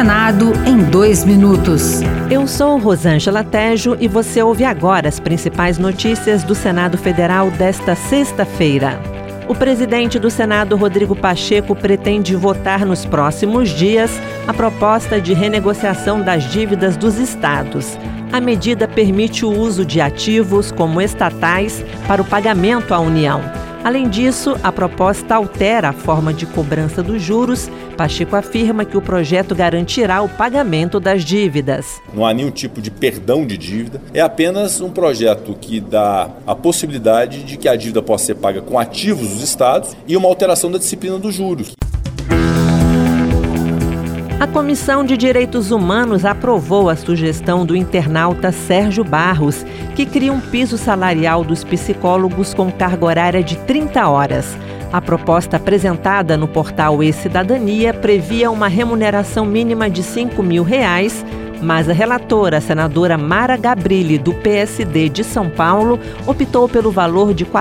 Senado em 2 minutos. Eu sou Rosângela Tejo e você ouve agora as principais notícias do Senado Federal desta sexta-feira. O presidente do Senado, Rodrigo Pacheco, pretende votar nos próximos dias a proposta de renegociação das dívidas dos estados. A medida permite o uso de ativos como estatais para o pagamento à União. Além disso, a proposta altera a forma de cobrança dos juros. Pacheco afirma que o projeto garantirá o pagamento das dívidas. Não há nenhum tipo de perdão de dívida. É apenas um projeto que dá a possibilidade de que a dívida possa ser paga com ativos dos estados e uma alteração da disciplina dos juros. A Comissão de Direitos Humanos aprovou a sugestão do internauta Sérgio Barros, que cria um piso salarial dos psicólogos com carga horária de 30 horas. A proposta apresentada no portal E-Cidadania previa uma remuneração mínima de R$ 5.000, mas a relatora, a senadora Mara Gabrilli, do PSD de São Paulo, optou pelo valor de R$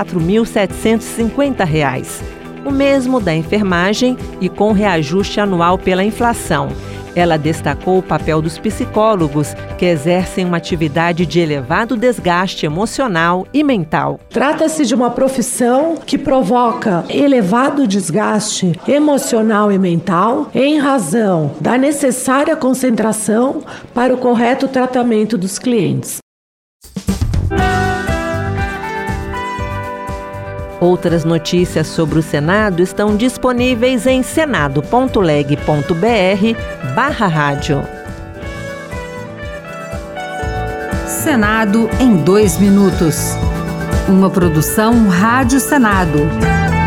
4.750. O mesmo da enfermagem e com reajuste anual pela inflação. Ela destacou o papel dos psicólogos, que exercem uma atividade de elevado desgaste emocional e mental. Trata-se de uma profissão que provoca elevado desgaste emocional e mental em razão da necessária concentração para o correto tratamento dos clientes. Outras notícias sobre o Senado estão disponíveis em senado.leg.br/rádio. Senado em 2 minutos. Uma produção Rádio Senado.